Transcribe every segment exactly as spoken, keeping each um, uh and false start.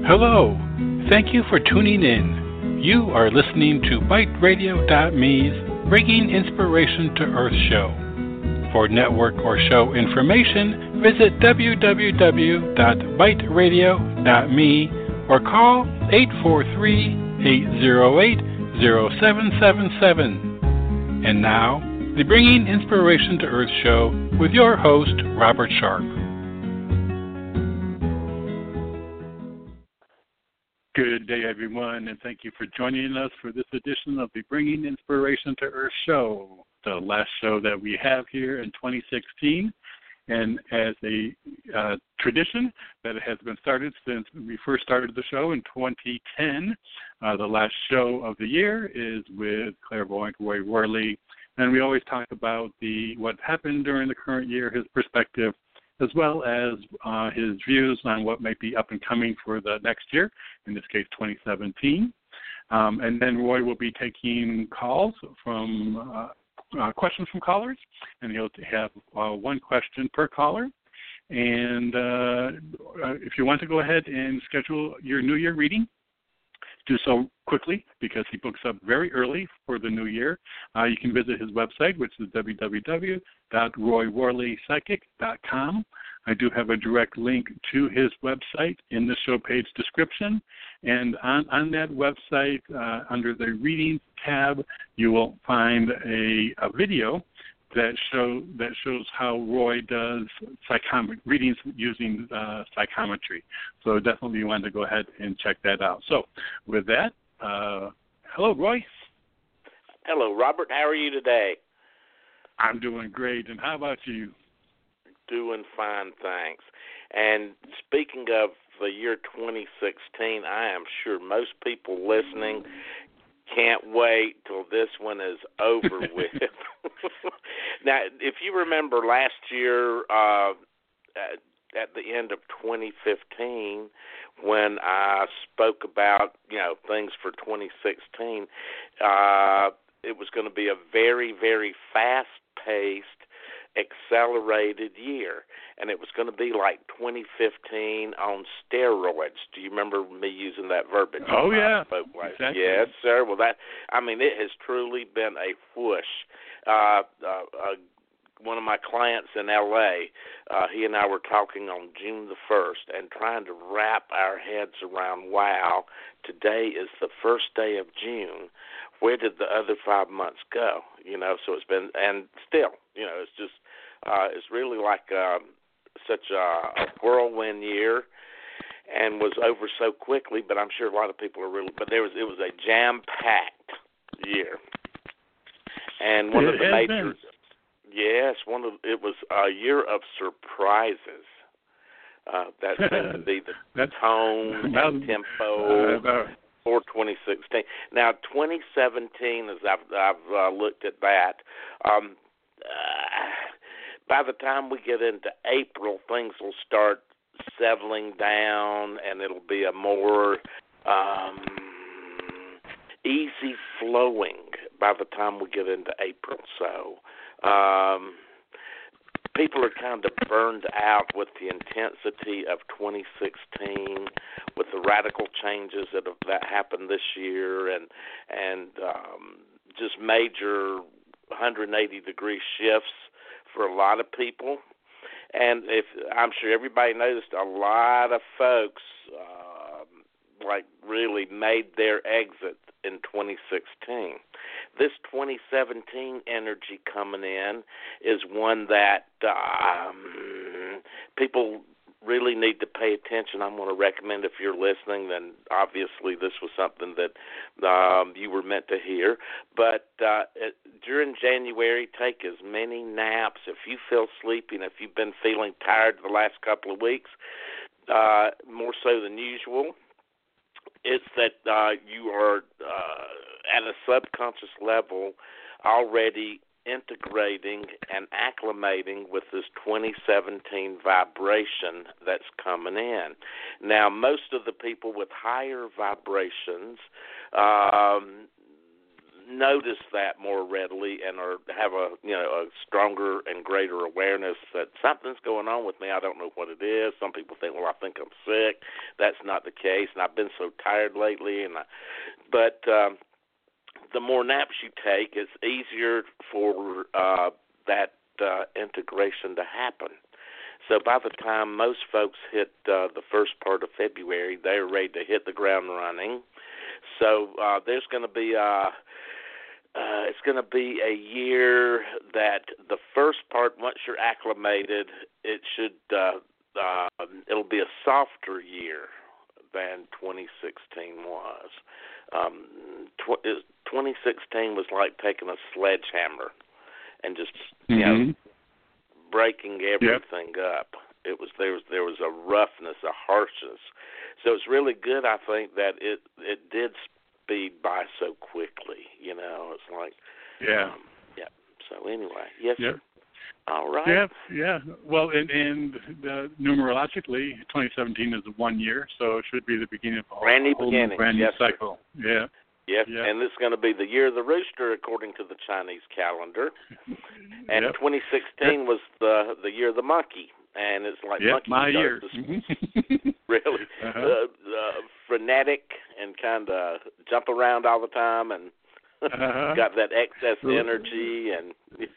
Hello. Thank you for tuning in. You are listening to Byte Radio dot me's Bringing Inspiration to Earth show. For network or show information, visit w w w dot byte radio dot me or call eight four three, eight zero eight, zero seven seven seven. And now, the Bringing Inspiration to Earth show with your host, Robert Sharp. Good day, everyone, and thank you for joining us for this edition of the Bringing Inspiration to Earth show, the last show that we have here in twenty sixteen. And as a uh, tradition that has been started since we first started the show in twenty ten, uh, the last show of the year is with clairvoyant Roy Worley. And we always talk about the what happened during the current year, his perspective, as well as uh, his views on what might be up and coming for the next year, in this case twenty seventeen. Um, and then Roy will be taking calls from uh, uh, questions from callers, and he'll have uh, one question per caller. And uh, if you want to go ahead and schedule your New Year reading, do so quickly because he books up very early for the new year. Uh, you can visit his website, which is w w w dot roy worley psychic dot com. I do have a direct link to his website in the show page description. And on, on that website, uh, under the Readings tab, you will find a, a video that show that shows how Roy does psychom- readings using uh, psychometry. So definitely you want to go ahead and check that out. So with that, uh, hello, Roy. Hello, Robert. How are you today? I'm doing great. And how about you? Doing fine, thanks. And speaking of the year twenty sixteen, I am sure most people listening can't wait till this one is over with. Now, if you remember last year, uh, at, at the end of twenty fifteen, when I spoke about, you know, things for twenty sixteen, uh, it was going to be a very, very fast-paced, accelerated year, and it was going to be like twenty fifteen on steroids. Do you remember me using that verbiage? Oh yeah, exactly. Yes, sir. Well, that I mean, it has truly been a whoosh. Uh, uh, uh, one of my clients in L A, uh, he and I were talking on June the first and trying to wrap our heads around, wow, today is the first day of June. Where did the other five months go? You know, so it's been, and still, you know, it's just, uh, it's really like um, such a, a whirlwind year, and was over so quickly. But I'm sure a lot of people are really, but there was, it was a jam-packed year, and one it of the major, been. yes, one of it was a year of surprises. Uh, that seemed to be the That's, tone about, and tempo. Uh, about, For twenty sixteen. Now, twenty seventeen, as I've, I've uh, looked at that, um, uh, by the time we get into April, things will start settling down, and it'll be a more um, easy flowing by the time we get into April. So um, people are kind of burned out with the intensity of twenty sixteen, with the radical changes that have, that happened this year, and and um, just major one hundred eighty degree shifts for a lot of people. And if I'm sure everybody noticed, a lot of folks uh, like really made their exit in twenty sixteen. This twenty seventeen energy coming in is one that um, people really need to pay attention. I'm going to recommend, if you're listening, then obviously this was something that um, you were meant to hear. But uh, it, during January, take as many naps. If you feel sleepy and if you've been feeling tired the last couple of weeks, uh, more so than usual, it's that uh, you are uh, at a subconscious level already integrating and acclimating with this twenty seventeen vibration that's coming in. Now, most of the people with higher vibrations um, notice that more readily and or have a you know a stronger and greater awareness that something's going on with me. I don't know what it is. Some people think, well, I think I'm sick. That's not the case, and I've been so tired lately. And I, but um, the more naps you take, it's easier for uh, that uh, integration to happen. So by the time most folks hit uh, the first part of February, they're ready to hit the ground running. So uh, there's going to be a, uh, it's going to be a year that the first part, once you're acclimated, it should uh, uh, it'll be a softer year than twenty sixteen was. Um, tw- twenty sixteen was like taking a sledgehammer and just you mm-hmm. know breaking everything yep. up. It was there was there was a roughness, a harshness. So it's really good, I think, that it it did speed by so quickly. You know, it's like yeah, um, yeah. So anyway, yes, yep. sir. All right. Yeah, yeah. Well, and, and uh, numerologically, twenty seventeen is one year, so it should be the beginning of a brand new whole beginning. New, brand yes, new cycle. Sir. Yeah. Yes, yep. and this is going to be the year of the rooster according to the Chinese calendar. And yep. twenty sixteen yep. was the the year of the monkey, and it's like yep, monkey my year. Mm-hmm. really uh-huh. uh, uh, frenetic and kind of jump around all the time and uh-huh. got that excess energy and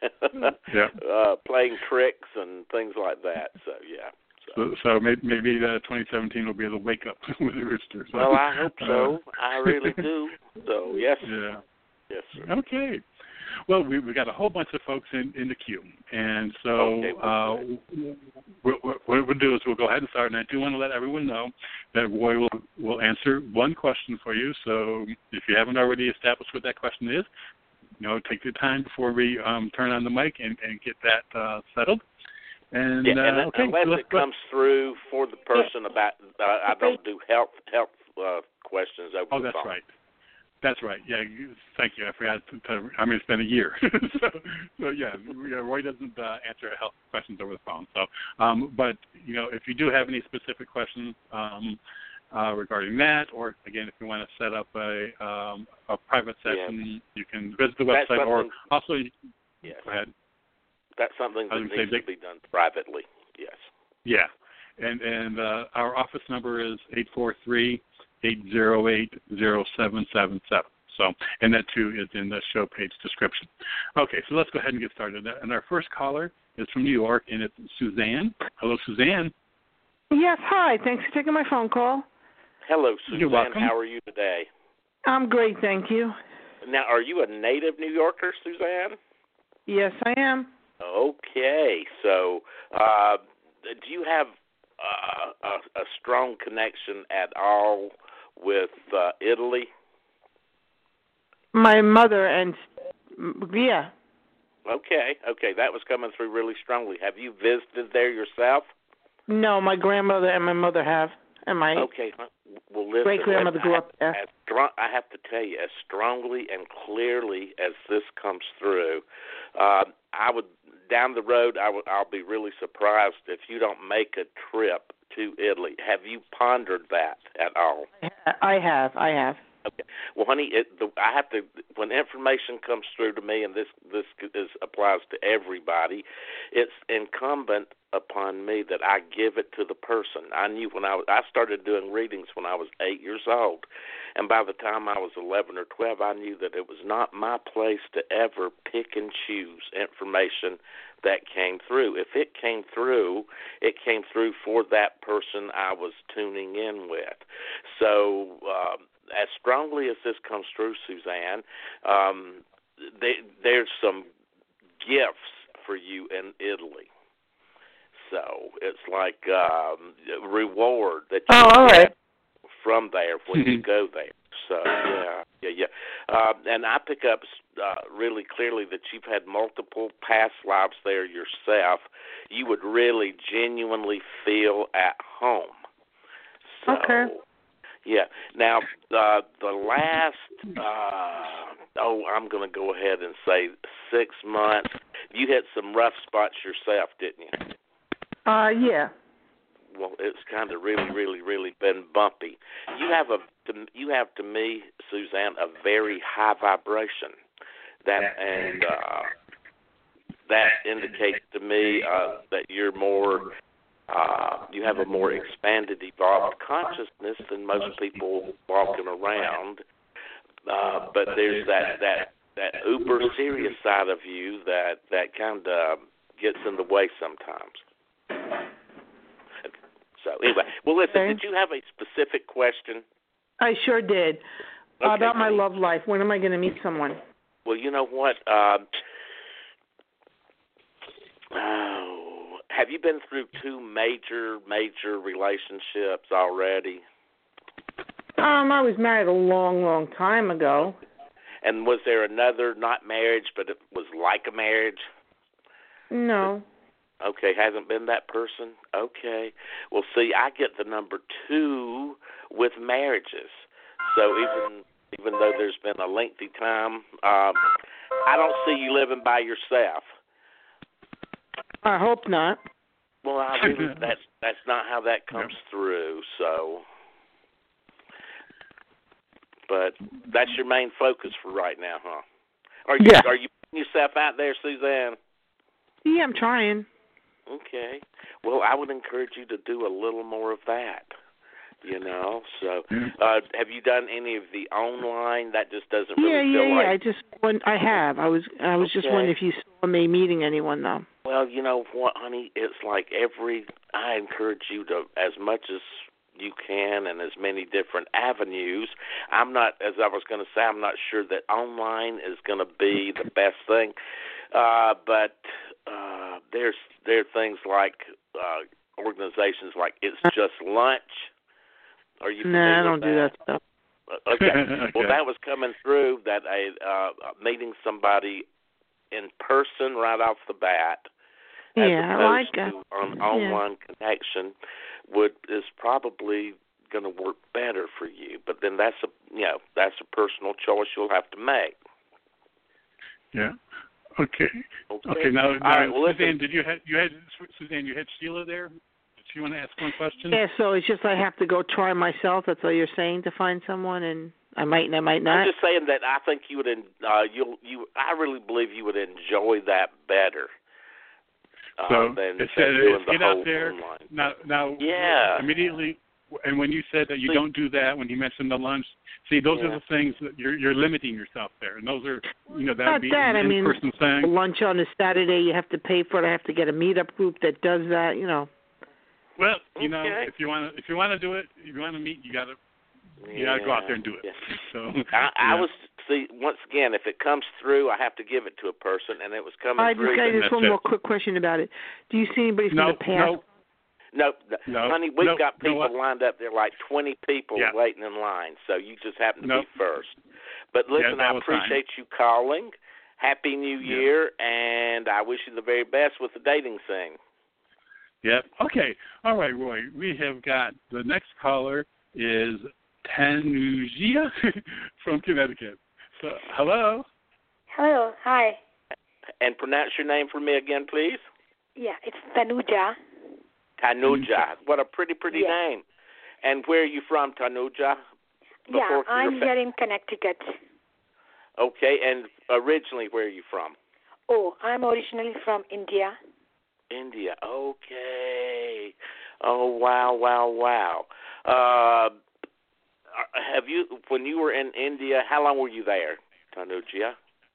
yep. uh, playing tricks and things like that. So yeah. So, so maybe, maybe uh, twenty seventeen will be the wake up with the rooster. So, well, I hope so. Uh, I really do. So yes. Yeah. Yes, sir. Okay. Well, we we got a whole bunch of folks in, in the queue, and so okay, uh, what, what, what we'll do is we'll go ahead and start. And I do want to let everyone know that Roy will will answer one question for you. So if you haven't already established what that question is, you know, take your time before we um, turn on the mic and, and get that uh, settled. And, yeah, and uh, okay, unless let's, it comes through for the person about, uh, I don't do health health uh, questions over oh, the that's phone. right. That's right. Yeah, you, thank you. I forgot to, to I mean, it's been a year. so, so, yeah, Roy doesn't uh, answer health questions over the phone. So, um, but, you know, if you do have any specific questions um, uh, regarding that, or, again, if you want to set up a um, a private session, yes. you can visit the website. Or also, yes. go ahead. That's something that needs say, to be done privately, yes. Yeah, and and uh, our office number is eight four three, eight zero eight, zero seven seven seven. So, and that, too, is in the show page description. Okay, so let's go ahead and get started. And our first caller is from New York, and it's Suzanne. Hello, Suzanne. Yes, hi. Thanks for taking my phone call. Hello, Suzanne. You're welcome. How are you today? I'm great, thank you. Now, are you a native New Yorker, Suzanne? Yes, I am. Okay, so uh, do you have uh, a, a strong connection at all with uh, Italy? My mother and, yeah. Okay, okay, that was coming through really strongly. Have you visited there yourself? No, my grandmother and my mother have, and my okay. Well, listen, great-grandmother grew up there. As strong, I have to tell you, as strongly and clearly as this comes through, uh, I would, down the road, I would, I'll be really surprised if you don't make a trip to Italy. Have you pondered that at all? I have, I have. Okay. Well, honey, it, the, I have to. When information comes through to me, and this this is, applies to everybody, it's incumbent upon me that I give it to the person. I knew when I was, I started doing readings when I was eight years old, and by the time I was eleven or twelve, I knew that it was not my place to ever pick and choose information that came through. If it came through, it came through for that person I was tuning in with. So. Um, As strongly as this comes through, Suzanne, um, they, there's some gifts for you in Italy. So it's like um, reward that you oh, all get right. from there when you go there. So yeah, yeah, yeah. Uh, and I pick up uh, really clearly that you've had multiple past lives there yourself. You would really genuinely feel at home. So, okay. Yeah. Now, uh, the last, uh, oh, I'm going to go ahead and say six months, you hit some rough spots yourself, didn't you? Uh, yeah. Well, it's kind of really, really, really been bumpy. You have, a, to, you have to me, Suzanne, a very high vibration. that and uh, that indicates to me uh, that you're more uh, you have a more expanded, evolved consciousness than most people walking around. Uh, but there's that that that uber serious side of you that that kind of gets in the way sometimes. So anyway, well, listen. Okay. Did you have a specific question? I sure did. Okay, About my honey. love life. When am I going to meet someone? Well, you know what? Uh, oh, have you been through two major, major relationships already? Um, I was married a long, long time ago. And was there another, not marriage, but it was like a marriage? No. Okay, hasn't been that person? Okay. Well, see, I get the number two with marriages. So even even though there's been a lengthy time, um, I don't see you living by yourself. I hope not. Well, I really, that's that's not how that comes Yeah. through. So, but that's your main focus for right now, huh? Are you Yeah. are you putting yourself out there, Suzanne? Yeah, I'm trying. Okay. Well, I would encourage you to do a little more of that. You know, so uh, have you done any of the online? That just doesn't really Yeah, feel yeah, like. yeah. I just want. I have. I was. I was just Okay. wondering if you saw me meeting anyone though. Well, you know what, honey? It's like every. I encourage you to, as much as you can, and as many different avenues. I'm not, as I was going to say, I'm not sure that online is going to be the best thing, uh, but uh, there's there are things like uh, organizations like It's Just Lunch. Are you familiar Nah, I don't with do that stuff. Okay. Okay. Well, that was coming through that a uh, meeting somebody in person right off the bat, as Yeah, I opposed like that. to an Yeah. online connection, would is probably going to work better for you. But then that's a you know that's a personal choice you'll have to make. Yeah. Okay. Okay. Okay. Now, All now right, well, Suzanne, listen. did you have you had Suzanne? You had Sheila there. Did she want to ask one question? Yeah, so it's just I have to go try myself. That's all you're saying, to find someone, and I might and I might not. I'm just saying that I think you would. Uh, you'll. You. I really believe you would enjoy that better. Uh, So than, it than said doing it's the get whole out there online. now. Now, Yeah. immediately, and when you said that you See- don't do that, when you mentioned the lunch, see, those Yeah. are the things that you're you're limiting yourself there, and those are you know that would Not be that. I an mean, in-person thing. lunch on a Saturday, you have to pay for it. I have to get a meetup group that does that. You know. Well, you know, Okay. if you want to if you want to do it, if you want to meet, you gotta you gotta go out there and do it. Yeah. So I, I yeah. was see once again, if it comes through, I have to give it to a person, and it was coming I just through. got that- just that's one it. more quick question about it. Do you see anybody from no, the past? no, No, no, No, honey, we've no, got you know people what? lined up there, like twenty people Yeah. waiting in line. So you just happen to No. be first. But listen, that I was fine. appreciate you calling. Happy New Yeah. Year, and I wish you the very best with the dating thing. Yep. Okay. All right, Roy. We have got the next caller is Tanuja from Connecticut. So, hello. Hello, hi. And pronounce your name for me again, please. Yeah, it's Tanuja. Tanuja. What a pretty, pretty Yes. name. And where are you from, Tanuja? Yeah, Before I'm your fa- here in Connecticut. Okay, and originally where are you from? Oh, I'm originally from India. India. Okay. Oh, wow, wow, wow. Uh, have you, when you were in India, how long were you there, Tanuja?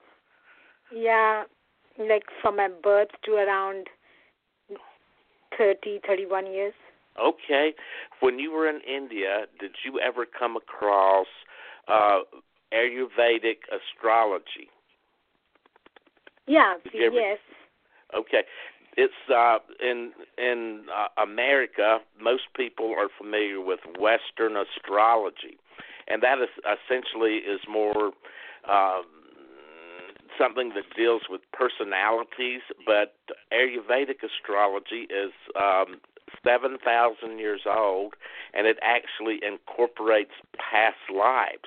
Yeah, like from my birth to around thirty, thirty-one years. Okay. When you were in India, did you ever come across uh, Ayurvedic astrology? Yeah, Did you ever- yes. Okay. It's uh, in in uh, America. Most people are familiar with Western astrology, and that is essentially is more um, something that deals with personalities. But Ayurvedic astrology is um, seven thousand years old, and it actually incorporates past lives.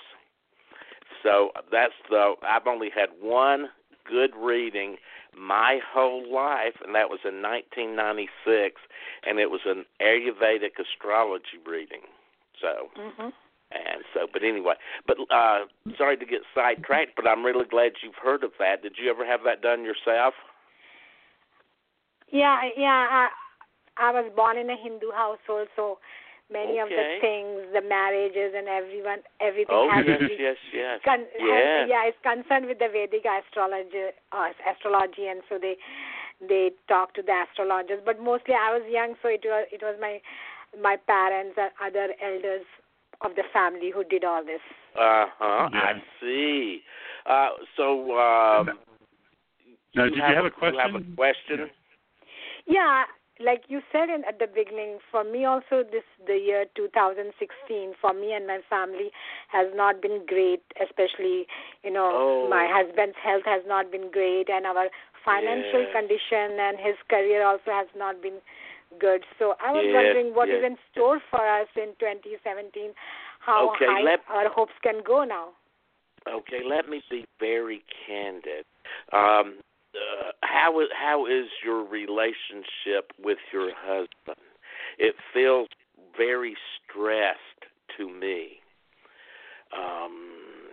So that's the. I've only had one good reading my whole life, and that was in nineteen ninety-six, and it was an Ayurvedic astrology reading. So, Mhm. and so, But anyway, but uh, sorry to get sidetracked, but I'm really glad you've heard of that. Did you ever have that done yourself? Yeah, yeah. I, I was born in a Hindu household, so many okay. of the things, the marriages and everyone, everything oh, has yes, every, yes, yes, con, yes. Has, yeah, it's concerned with the Vedic astrology, uh, astrology, and so they they talk to the astrologers. But mostly, I was young, so it was it was my my parents and other elders of the family who did all this. Uh huh. Yeah. I see. Uh, so, um, now, you did have, you have a question? You have a question? Yeah, like you said in, at the beginning, for me also this the year two thousand sixteen for me and my family has not been great, especially, you know, oh. my husband's health has not been great, and our financial yes. condition and his career also has not been good. So I was yes, wondering what yes. is in store for us in twenty seventeen, how okay, high let, our hopes can go now. Okay, let me be very candid. Um, uh, how is how is your relationship with your husband? It feels very stressed to me. Um,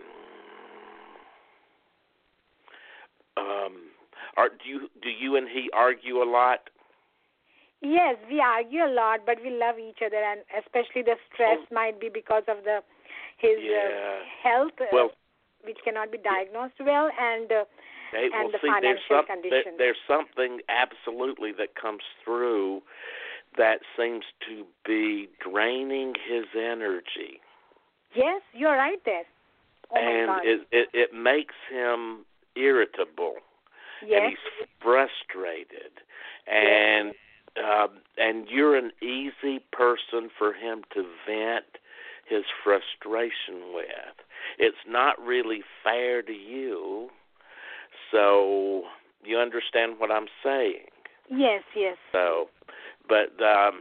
um, are do you do you and he argue a lot? Yes, we argue a lot, but we love each other, and especially the stress oh. might be because of the his yeah. uh, health, uh, well, which cannot be diagnosed well, and uh, okay, and well, the see, financial there's some, condition. there, there's something absolutely that comes through that seems to be draining his energy. Yes, you're right there. Oh and my God. it, it it makes him irritable. Yes. And he's frustrated. And yes. uh, and you're an easy person for him to vent his frustration with. It's not really fair to you. So you understand what I'm saying? Yes, yes. So, but um,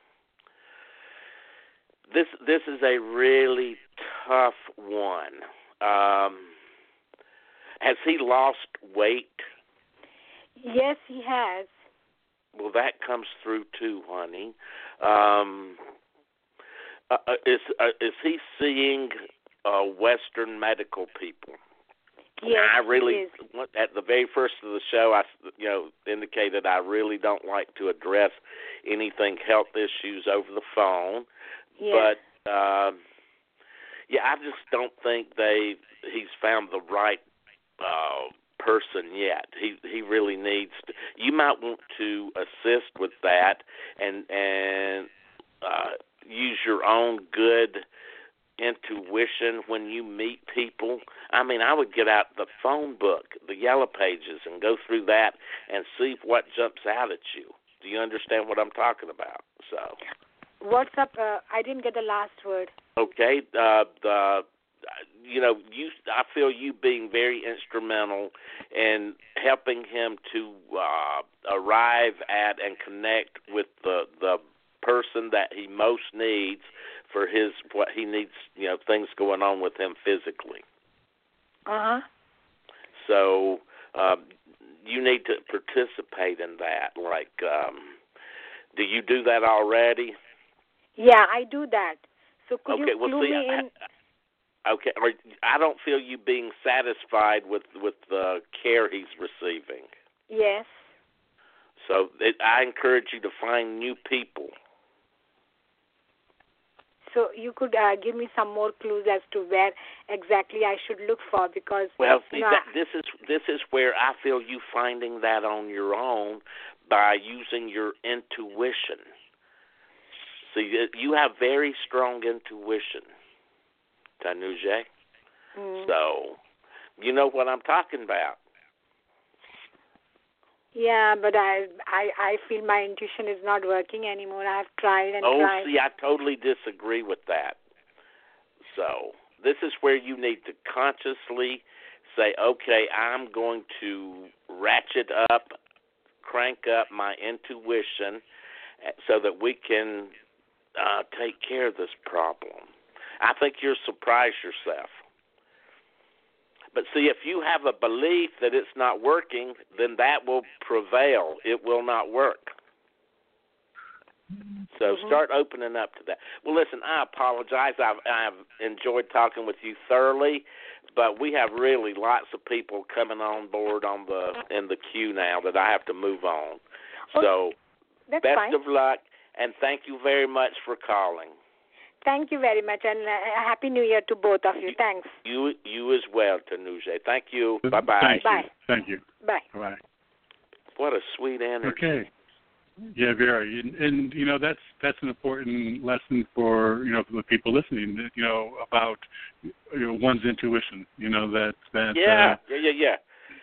this this is a really tough one. Um, has he lost weight? Yes, he has. Well, that comes through too, honey. Um, uh, is uh, is he seeing uh, Western medical people? Yes, I really, he is. at the very first of the show, I you know indicated I really don't like to address anything health issues over the phone. Yes. But um, yeah, I just don't think they he's found the right uh, person yet. He he really needs to. You might want to assist with that and and uh, use your own good intuition when you meet people. I mean, I would get out the phone book, the Yellow Pages, and go through that and see what jumps out at you. Do you understand what I'm talking about? So, what's up? Uh, I didn't get the last word. Okay, uh, the you know you. I feel you being very instrumental in helping him to uh, arrive at and connect with the the person that he most needs for his what he needs, you know, things going on with him physically. Uh huh. So um, you need to participate in that. Like, um, do you do that already? Yeah, I do that. So could okay, you well, clue see, me I, in? Okay, I don't feel you being satisfied with with the care he's receiving. Yes. So it, I encourage you to find new people. So you could uh, give me some more clues as to where exactly I should look for, because well, see, you know, that, this is this is where I feel you finding that on your own by using your intuition. See, you have very strong intuition, Tanuja. Mm. So you know what I'm talking about. Yeah, but I, I I feel my intuition is not working anymore. I've tried and oh, tried. Oh, see, I totally disagree with that. So this is where you need to consciously say, okay, I'm going to ratchet up, crank up my intuition so that we can uh, take care of this problem. I think you'll surprise yourself. But see, if you have a belief that it's not working, then that will prevail. It will not work. So mm-hmm. start opening up to that. Well, listen, I apologize. I've, I've enjoyed talking with you thoroughly, but we have really lots of people coming on board on the in the queue now that I have to move on. So That's best fine. of luck, and thank you very much for calling. Thank you very much, and uh, Happy New Year to both of you. Thanks. You you as well, Tanuje. Thank you. Bye-bye. Thank Bye. you. Thank you. Bye. Bye. What a sweet energy. Okay. Yeah, very. And, and, you know, that's that's an important lesson for, you know, for the people listening, you know, about, you know, one's intuition, you know, that... that yeah, uh, yeah, yeah, yeah.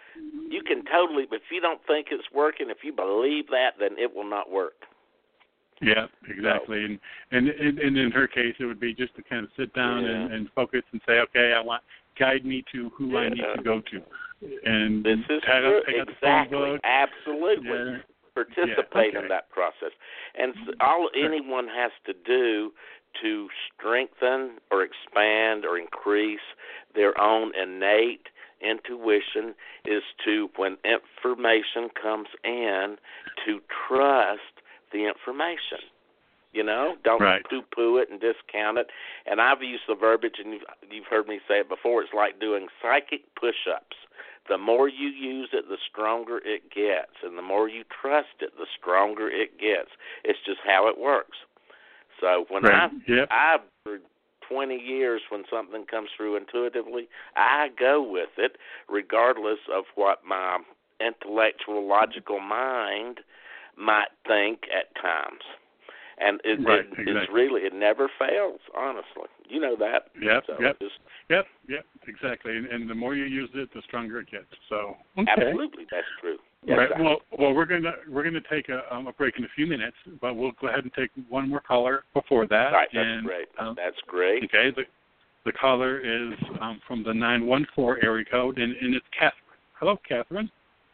You can totally, if you don't think it's working, if you believe that, then it will not work. Yeah, exactly. And, and and and in her case, it would be just to kind of sit down yeah. and, and focus and say, okay, I want guide me to who yeah. I need to go to, and this is take true. out, take out the Exactly, phone book. absolutely. Yeah. Participate Yeah, okay. in that process, and all anyone has to do to strengthen or expand or increase their own innate intuition is to, when information comes in, to trust the information. You know, don't right. poo-poo it and discount it. And I've used the verbiage, and you've, you've heard me say it before, it's like doing psychic push-ups. The more you use it, the stronger it gets. And the more you trust it, the stronger it gets. It's just how it works. So when right. I, yep. I, for twenty years, when something comes through intuitively, I go with it, regardless of what my intellectual, logical mind might think at times. And it, right, it, exactly. it's really, it never fails, honestly. You know that. Yep, so yep, just, yep, yep, exactly. And, and the more you use it, the stronger it gets. So okay. Absolutely, that's true. Yes, right. sir. Well, well, we're gonna we're gonna take a, um, a break in a few minutes, but we'll go ahead and take one more caller before that. All right, that's and, great. Um, that's great. Okay. The the caller is um, from the nine one four area code, and, and it's Catherine. Hello, Catherine.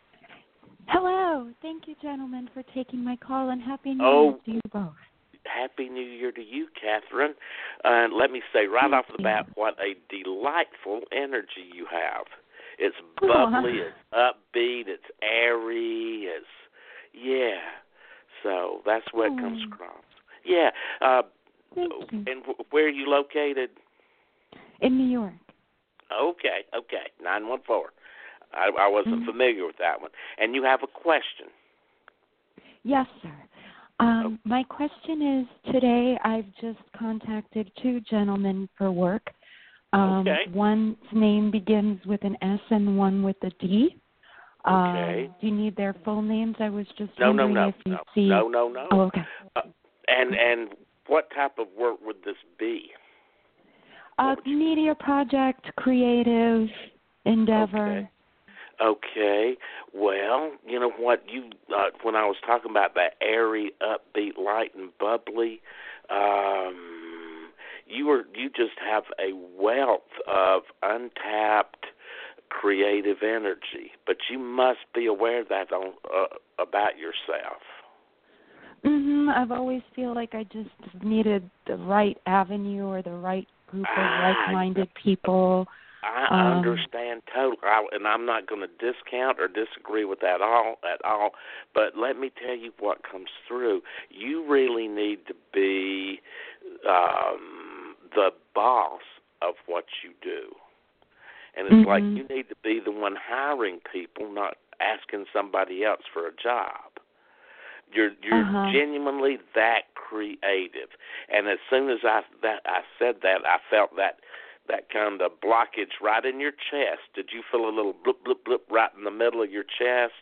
Hello. Thank you, gentlemen, for taking my call, and Happy New Oh. Year to you both. Happy New Year to you, Catherine. And uh, let me say right Thank off the you. bat what a delightful energy you have. It's Oh. bubbly, it's upbeat, it's airy, it's, yeah. So that's what Oh. comes across. Yeah. Uh, Thank you. and w- where are you located? In New York. Okay, okay, nine one four. I, I wasn't Mm-hmm. familiar with that one. And you have a question. Yes, sir. Um, my question is, today I've just contacted two gentlemen for work. Um, Okay. One's name begins with an S and one with a D. Okay. Um, do you need their full names? I was just No, no, wondering no, if you no, see. no, no, no. Oh, okay. Uh, and and what type of work would this be? Uh, media project, creative endeavor. Okay. Okay. Well, you know what? You uh, when I was talking about that airy, upbeat, light, and bubbly, um, you were you just have a wealth of untapped creative energy, but you must be aware of that on, uh, about yourself. Mhm. I've always feel like I just needed the right avenue or the right group of Ah, like-minded people. I Um, understand totally, I, and I'm not going to discount or disagree with that all at all. But let me tell you what comes through. You really need to be um, the boss of what you do, and it's mm-hmm. like you need to be the one hiring people, not asking somebody else for a job. You're you're Uh-huh. genuinely that creative, and as soon as I that I said that, I felt that. That kind of blockage right in your chest. Did you feel a little blip, blip, blip right in the middle of your chest?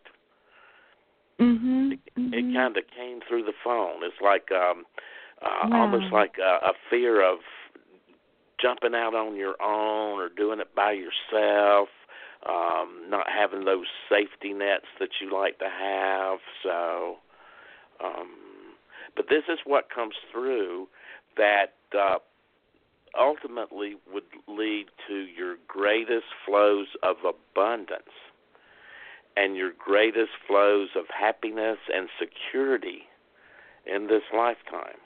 Mhm. It, mm-hmm. it kind of came through the phone. It's like um, uh, Wow. almost like a, a fear of jumping out on your own or doing it by yourself, um, not having those safety nets that you like to have. So, um, but this is what comes through that uh, ultimately would lead to your greatest flows of abundance and your greatest flows of happiness and security in this lifetime.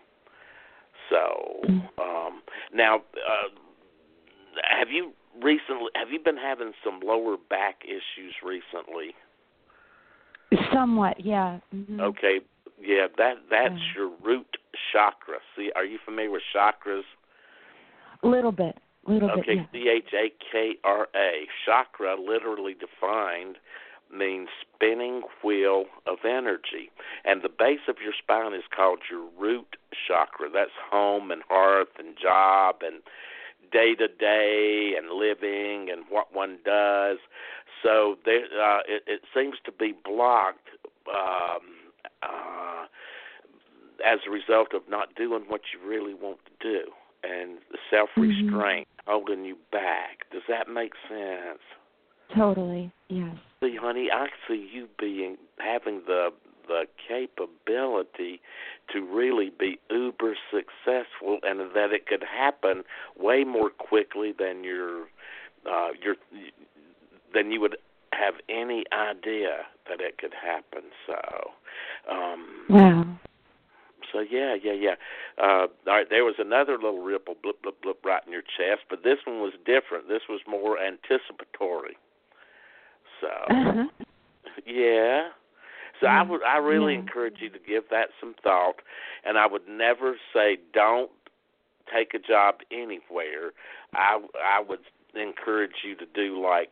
So, um, now, uh, have you recently, have you been having some lower back issues recently? Somewhat, yeah. Mm-hmm. Okay, yeah, that that's Yeah. your root chakra. See, are you familiar with chakras? A little bit. A little okay, bit, yeah. C H A K R A. Chakra, literally defined, means spinning wheel of energy. And the base of your spine is called your root chakra. That's home and hearth and job and day-to-day and living and what one does. So there, uh, it, it seems to be blocked um, uh, as a result of not doing what you really want to do, and the self-restraint mm-hmm. holding you back. Does that make sense? Totally, yes. See, honey, I see you being having the the capability to really be uber successful, and that it could happen way more quickly than your uh, your than you would have any idea that it could happen. So, um, wow. So yeah, yeah, yeah. Uh, all right, there was another little ripple, blip, blip, blip, right in your chest, but this one was different. This was more anticipatory. So, uh-huh. yeah. So I would, I really yeah. encourage you to give that some thought, and I would never say don't take a job anywhere. I, I would encourage you to do like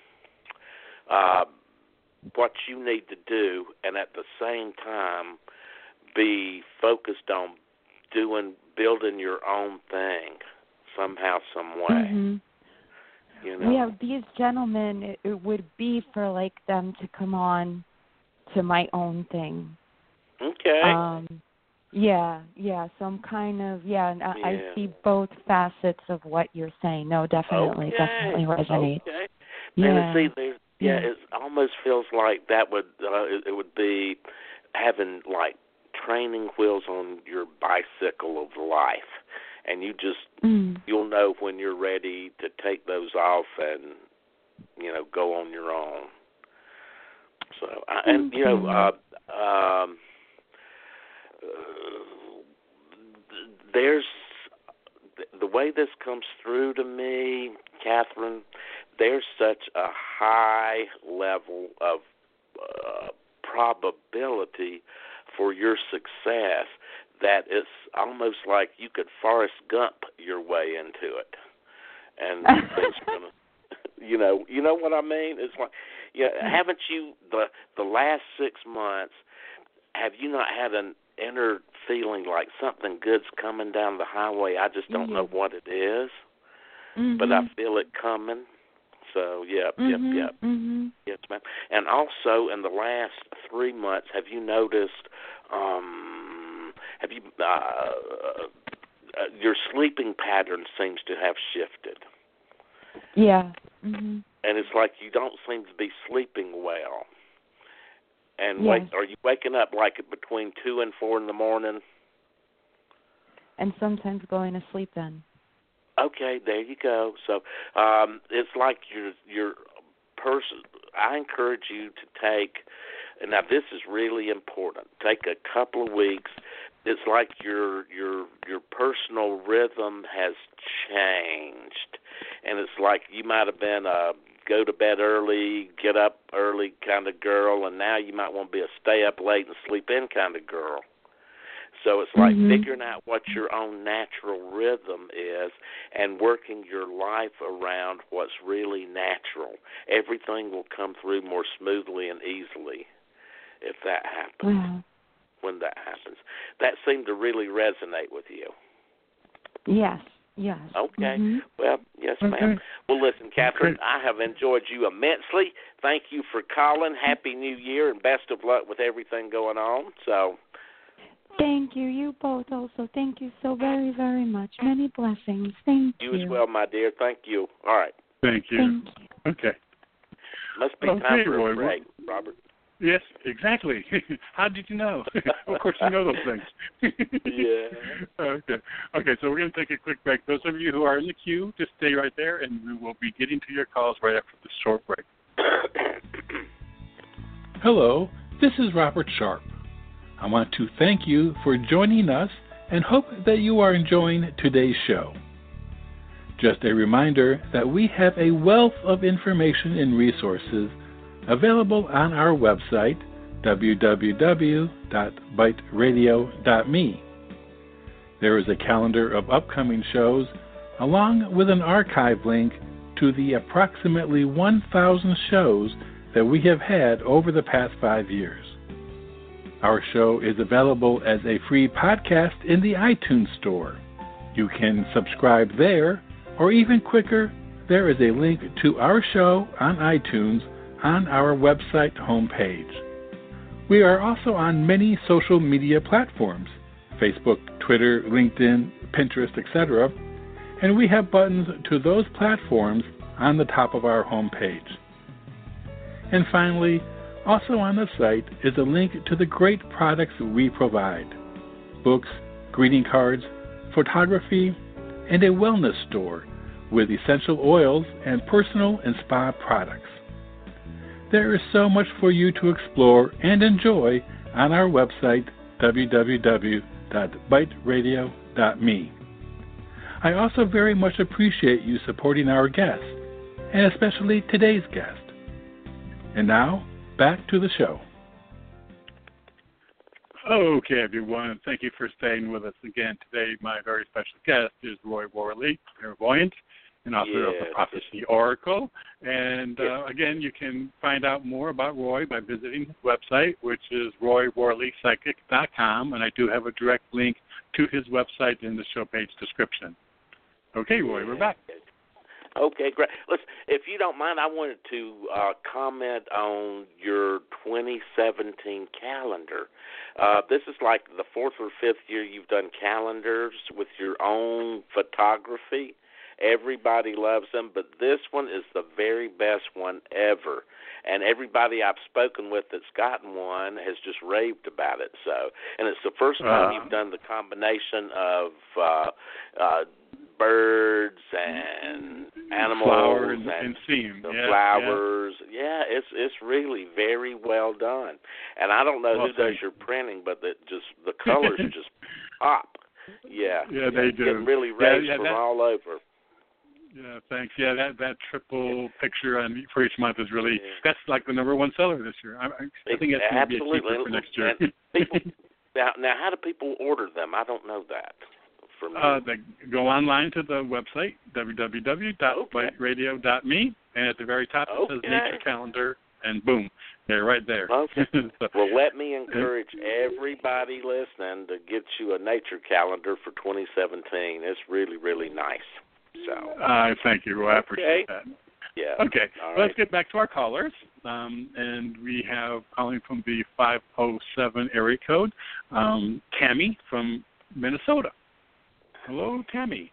uh, what you need to do, and at the same time be focused on doing, building your own thing somehow, some way. Mm-hmm. You know? Yeah, these gentlemen, it, it would be for like them to come on to my own thing. Okay. Um, yeah, yeah. So I'm kind of yeah, and I, yeah. I see both facets of what you're saying. No, definitely, okay. definitely resonates. Okay. Yeah. And see, there's, yeah, yeah, it almost feels like that would uh, it, it would be having like training wheels on your bicycle of life, and you just mm. you'll know when you're ready to take those off and you know go on your own. So uh, and you know uh, um, uh, there's the way this comes through to me, Catherine. There's such a high level of uh, probability for your success that it's almost like you could Forrest Gump your way into it, and it's gonna, you know, you know what I mean. It's like, yeah, haven't you the the last six months? Have you not had an inner feeling like something good's coming down the highway? I just don't mm-hmm. know what it is, mm-hmm. but I feel it coming. So, yep, mm-hmm, yep, yep. Mm-hmm. Yes, ma'am. And also, in the last three months, have you noticed, um, have you, uh, uh, your sleeping pattern seems to have shifted. Yeah. Mm-hmm. And it's like you don't seem to be sleeping well. And yes. wake, are you waking up like between two and four in the morning? And sometimes going to sleep then. Okay, there you go. So um, it's like your your person. I encourage you to take. And now this is really important. Take a couple of weeks. It's like your your your personal rhythm has changed, and it's like you might have been a go to bed early, get up early kind of girl, and now you might want to be a stay up late and sleep in kind of girl. So it's like mm-hmm. figuring out what your own natural rhythm is and working your life around what's really natural. Everything will come through more smoothly and easily if that happens, mm-hmm. when that happens. That seemed to really resonate with you. Yes, yes. Okay. Mm-hmm. Well, yes, ma'am. Okay. Well, listen, Catherine, I have enjoyed you immensely. Thank you for calling. Happy New Year, and best of luck with everything going on. So... Thank you. You both also. Thank you so very, very much. Many blessings. Thank you. You as well, my dear. Thank you. All right. Thank you. Thank you. Okay. Must be okay, time for Roy, a break, Robert. Yes, exactly. How did you know? Of course you know those things. Yeah. Okay. Okay, so we're going to take a quick break. Those of you who are in the queue, just stay right there, and we will be getting to your calls right after this short break. Hello, this is Robert Sharp. I want to thank you for joining us and hope that you are enjoying today's show. Just a reminder that we have a wealth of information and resources available on our website, w w w dot byte radio dot me. There is a calendar of upcoming shows, along with an archive link to the approximately one thousand shows that we have had over the past five years. Our show is available as a free podcast in the iTunes Store. You can subscribe there, or even quicker, there is a link to our show on iTunes on our website homepage. We are also on many social media platforms, Facebook, Twitter, LinkedIn, Pinterest, et cetera, and we have buttons to those platforms on the top of our homepage. And finally, also on the site is a link to the great products we provide: books, greeting cards, photography, and a wellness store with essential oils and personal and spa products. There is so much for you to explore and enjoy on our website, w w w dot byte radio dot me. I also very much appreciate you supporting our guests, and especially today's guest. And now, back to the show. Okay, everyone. Thank you for staying with us again today. My very special guest is Roy Worley, clairvoyant and author yes. of the Prophecy Oracle. And yes. uh, again, you can find out more about Roy by visiting his website, which is roy worley psychic dot com. And I do have a direct link to his website in the show page description. Okay, Roy, we're back. Okay, great. Listen, if you don't mind, I wanted to uh, comment on your twenty seventeen calendar. Uh, this is like the fourth or fifth year you've done calendars with your own photography. Everybody loves them, but this one is the very best one ever. And everybody I've spoken with that's gotten one has just raved about it. So, and it's the first time uh, you've done the combination of uh, uh, birds and animals flowers and, and theme. the yeah, flowers. Yeah. yeah, it's it's really very well done. And I don't know well, who does your printing, but the, just the colors just pop. Yeah, yeah, they do. Getting really raves yeah, yeah, from that, all over. Yeah, thanks. Yeah, that that triple picture on for each month is really yeah. that's like the number one seller this year. I, I think it's going to be a keeper for next year. people, now, now, how do people order them? I don't know that. For me. Uh, they go online to the website w w w dot byte radio dot me, and at the very top it okay. says Nature Calendar, and boom, they're right there. Okay. so, well, let me encourage everybody listening to get you a nature calendar for twenty seventeen. It's really, really nice. So. Uh, thank you, Roy. I appreciate okay. that. Yeah. Okay. All Let's right. get back to our callers. Um, and we have calling from the five oh seven area code, um, Tammy from Minnesota. Hello, Tammy.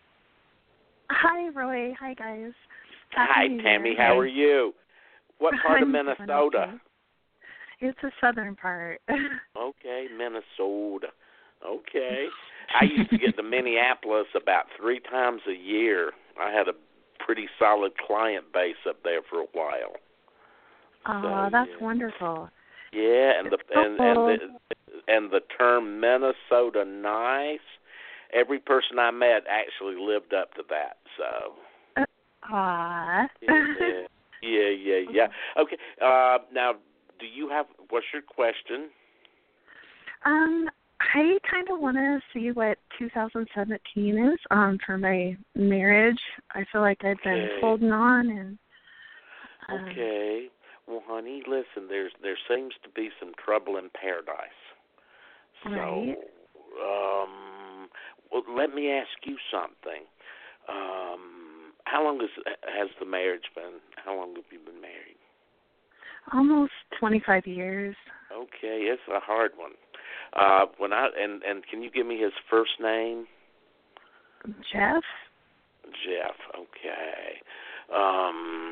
Hi, Roy. Hi, guys. Happy Hi, New Tammy. Year. How are you? What part of I'm Minnesota? It's the southern part. Okay, Minnesota. Okay. I used to get to Minneapolis about three times a year. I had a pretty solid client base up there for a while. Oh, so, that's yeah. wonderful. Yeah, and the and, and the and the term Minnesota nice. Every person I met actually lived up to that. So. Ah. yeah, yeah, yeah, yeah. Okay. Uh, now, do you have? What's your question? Um. I kind of want to see what two thousand seventeen is um, for my marriage. I feel like I've been okay. holding on. and. Um, okay. Well, honey, listen. There's there seems to be some trouble in paradise. So, right. um, well, let me ask you something. Um, how long has has the marriage been? How long have you been married? Almost twenty-five years. Okay, it's a hard one. Uh, when I and, and can you give me his first name? Jeff. Jeff. Okay. Um,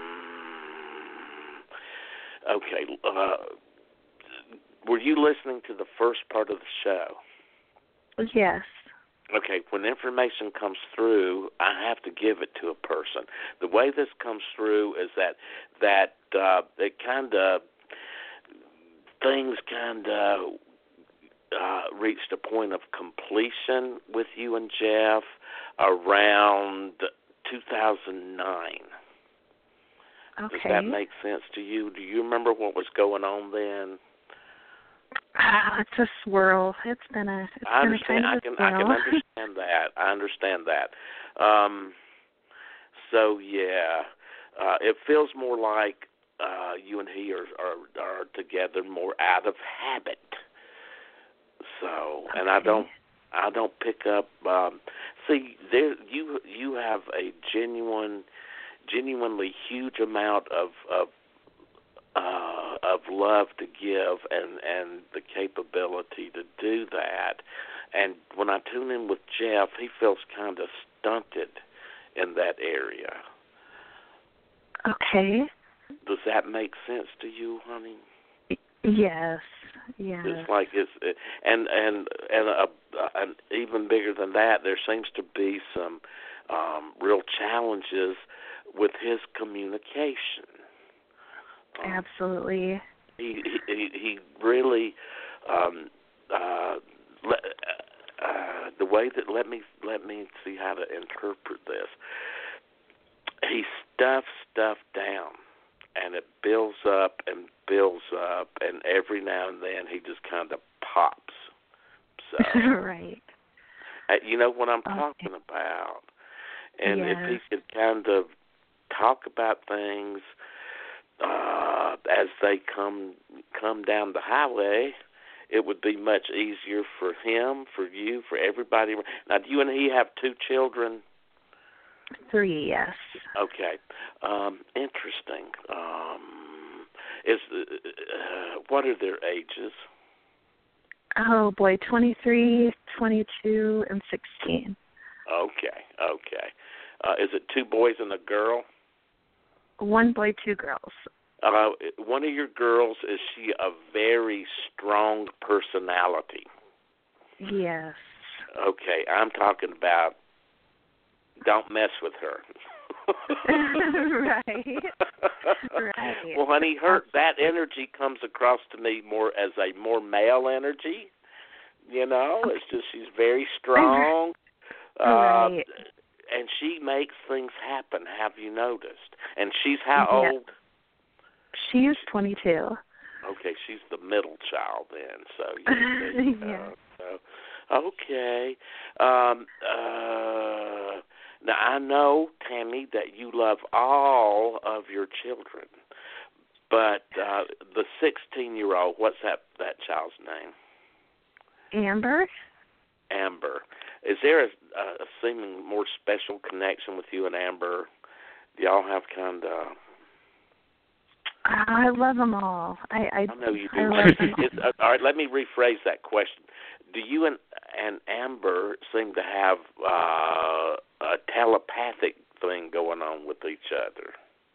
okay. Uh, were you listening to the first part of the show? Yes. Okay. When information comes through, I have to give it to a person. The way this comes through is that that uh, it kind of things kind of. Uh, reached a point of completion with you and Jeff around two thousand nine. Okay. Does that make sense to you? Do you remember what was going on then? Ah, it's a swirl. It's been a. It's I been understand. A kind I of can. a swirl. I can understand that. I understand that. Um, so yeah, uh, it feels more like uh, you and he are, are are together more out of habit. So, and I Okay. don't. I don't pick up. Um, see, there you you have a genuine, genuinely huge amount of of uh, of love to give, and and the capability to do that. And when I tune in with Jeff, he feels kind of stunted in that area. Okay. Does that make sense to you, honey? Yes. Yes. It's like it's and and and a, and even bigger than that, there seems to be some um, real challenges with his communication. Um, Absolutely. He he he really um, uh, le, uh, the way that let me let me see how to interpret this. He stuffs stuff down, and it builds up and builds up, and every now and then he just kind of pops. So right. uh, you know what I'm Okay. talking about, and yes. if he could kind of talk about things uh, as they come come down the highway, it would be much easier for him, for you, for everybody. Now, do you and he have two children? Three, yes. Okay. Um, interesting. Um, is uh, what are their ages? Oh boy, twenty-three, twenty-two, and sixteen. Okay. Okay. Uh, is it two boys and a girl? One boy, two girls. Uh, one of your girls, is she a very strong personality? Yes. Okay, I'm talking about don't mess with her. right. Right. Well, honey, her that energy comes across to me more as a more male energy. You know, Okay. it's just she's very strong. Right. Uh, and she makes things happen, have you noticed? And she's how Yeah. old? She is twenty-two. Okay, she's the middle child then. So you know, yeah. so, okay. Um, uh, now I know, Tammy, that you love all of your children, but uh, the sixteen-year-old, what's that that child's name? Amber. Amber. Is there a, a seeming more special connection with you and Amber? Do y'all have kind of... I love them all. I I, I know you do. I love them all. It's, uh, all right, let me rephrase that question. Do you and, and Amber seem to have uh, a telepathic thing going on with each other?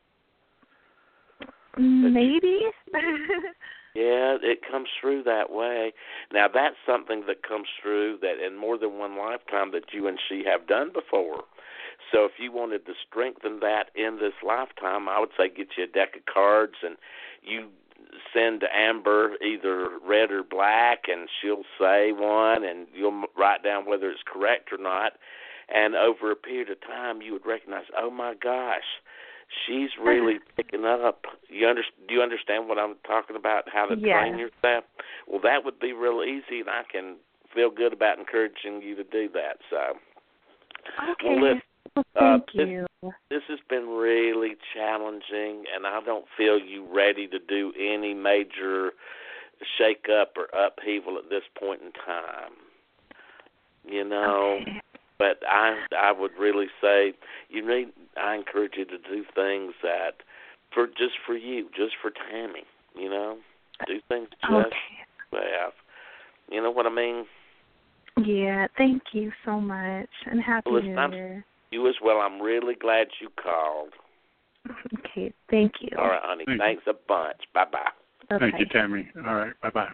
Maybe. Yeah, it comes through that way. Now, that's something that comes through that in more than one lifetime that you and she have done before. So if you wanted to strengthen that in this lifetime, I would say get you a deck of cards and you send to Amber either red or black, and she'll say one, and you'll write down whether it's correct or not. And over a period of time, you would recognize, oh, my gosh, she's really picking up. You under, do you understand what I'm talking about, how to Yeah. train yourself? Well, that would be real easy, and I can feel good about encouraging you to do that. So, Okay. Well, listen, Well, uh, thank you. This, this has been really challenging, and I don't feel you ready to do any major shake-up or upheaval at this point in time. You know, Okay. but I I would really say you need. I encourage you to do things that for just for you, just for Tammy. You know, do things just Okay. for have. You know what I mean? Yeah, thank you so much, and happy Well, New listen, I'm- Year. You as well. I'm really glad you called. Okay, thank you. All right, honey. Thank Thanks a bunch. Bye bye. Thank Okay. you, Tammy. All right. Bye-bye.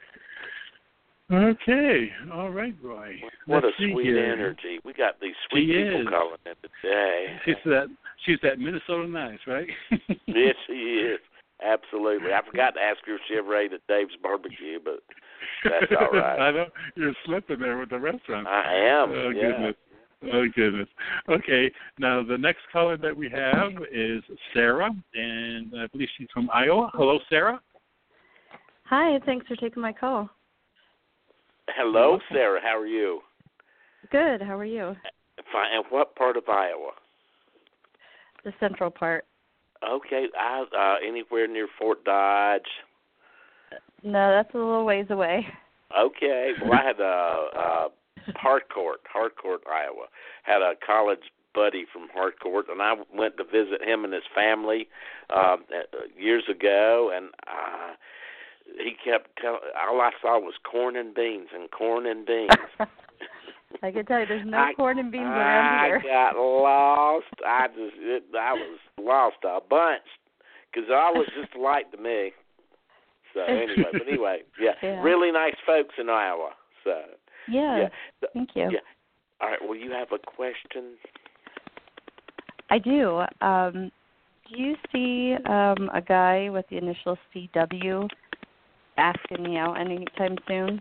Okay. All right, Roy. What Let's a see sweet here. energy. We got these sweet She people is. calling in today. She's that, she's that Minnesota nice, right? Yes, she is. Absolutely. I forgot to ask her if she ever ate at Dave's Barbecue, but that's all right. I know. You're slipping there with the restaurant. I am. Oh, yeah. goodness. Oh, goodness. Okay. Now, the next caller that we have is Sarah, and I believe she's from Iowa. Hello, Sarah. Hi, thanks for taking my call. Hello, Sarah. How are you? Good. How are you? Fine. And what part of Iowa? The central part. Okay. I, uh, anywhere near Fort Dodge? No, that's a little ways away. Okay. Well, I had a, a Harcourt, Harcourt, Iowa. Had a college buddy from Harcourt, and I went to visit him and his family uh, years ago, and uh, he kept telling. All I saw was corn and beans and corn and beans. I can tell you, there's no I, corn and beans around here. I got lost. I just, it, I was lost a bunch because all was just alike to me. So anyway, but anyway, yeah, yeah, really nice folks in Iowa. So yeah, yeah. So, thank you. Yeah. All right. Well, you have a question? I do. Um, do you see um, a guy with the initial C W asking me out anytime soon?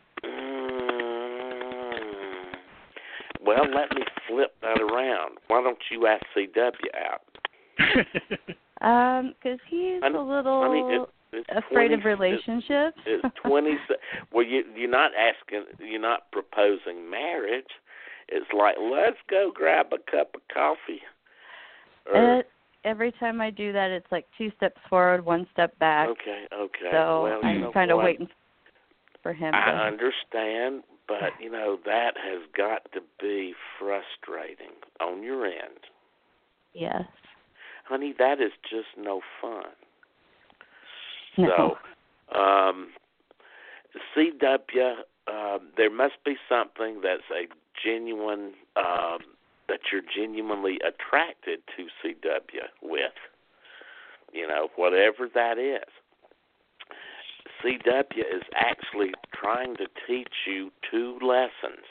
Well, let me flip that around. Why don't you ask C W out? Um, because he's honey, a little honey, it, it's afraid twenty, of relationships. It's, it's twenty. Well, you, you're not asking. You're not proposing marriage. It's like, let's go grab a cup of coffee. Or, it, every time I do that, it's like two steps forward, one step back. Okay. Okay. So well, I'm you know kind of what? waiting for him. I to... understand, but you know that has got to be frustrating on your end. Yes. Honey, that is just no fun. No. So, um, C W, uh, there must be something that's a genuine, um, that you're genuinely attracted to C W with. You know, whatever that is. C W is actually trying to teach you two lessons.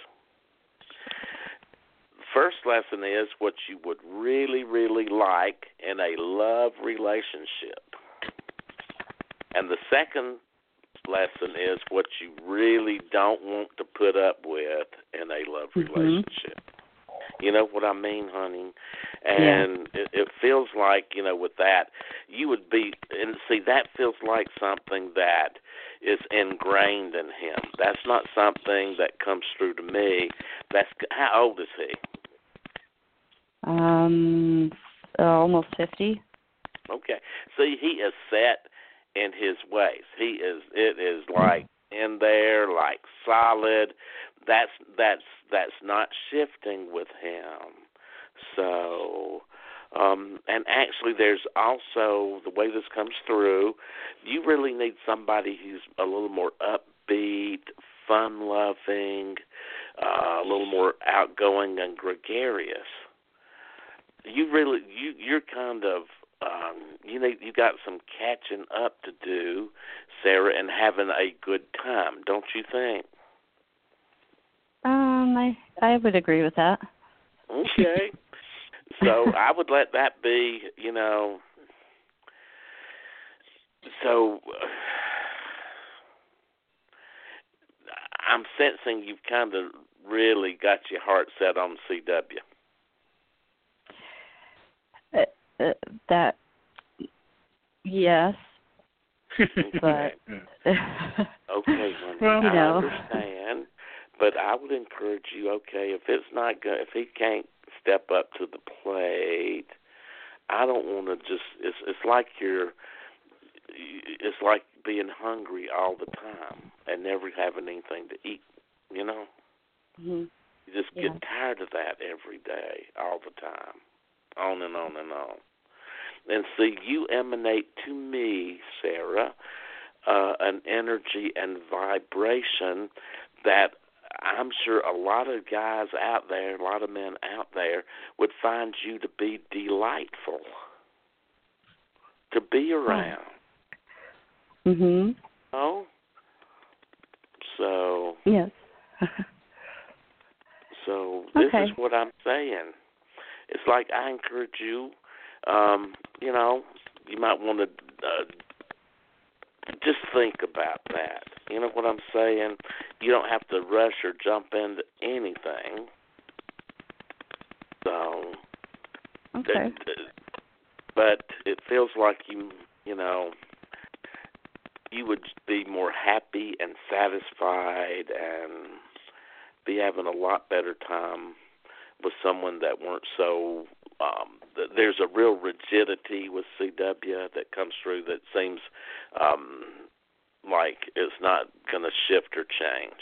First lesson is what you would really, really like in a love relationship. And the second lesson is what you really don't want to put up with in a love mm-hmm. relationship. You know what I mean, honey? And yeah. it, it feels like, you know, with that, you would be, and see, that feels like something that is ingrained in him. That's not something that comes through to me. That's, how old is he? Um, uh, almost fifty. Okay. See, he is set in his ways. He is, it is like in there, like solid. That's, that's, that's not shifting with him. So, um, and actually there's also, the way this comes through, you really need somebody who's a little more upbeat, fun-loving, uh, a little more outgoing and gregarious. You really, you, you're kind of, um, you need, you got some catching up to do, Sarah, and having a good time, don't you think? Um, I I would agree with that. Okay. So I would let that be, you know. So uh, I'm sensing you've kind of really got your heart set on C W. Uh, uh, that, yes. But okay, honey, well, you I know. understand. But I would encourage you, okay, if it's not good, if he can't step up to the plate, I don't want to just, it's, it's like you're, it's like being hungry all the time and never having anything to eat, you know? Mm-hmm. You just yeah. get tired of that every day, all the time, on and on and on. And so you emanate to me, Sarah, uh, an energy and vibration that I'm sure a lot of guys out there, a lot of men out there would find you to be delightful, to be around. Mhm. Oh? So. Yes. So this okay. is what I'm saying. It's like I encourage you, um, you know, you might want to uh, just think about that. You know what I'm saying? You don't have to rush or jump into anything. So, okay. It, but it feels like you, you know, you would be more happy and satisfied and be having a lot better time with someone that weren't so um, th- there's a real rigidity with C W that comes through that seems um, like it's not going to shift or change.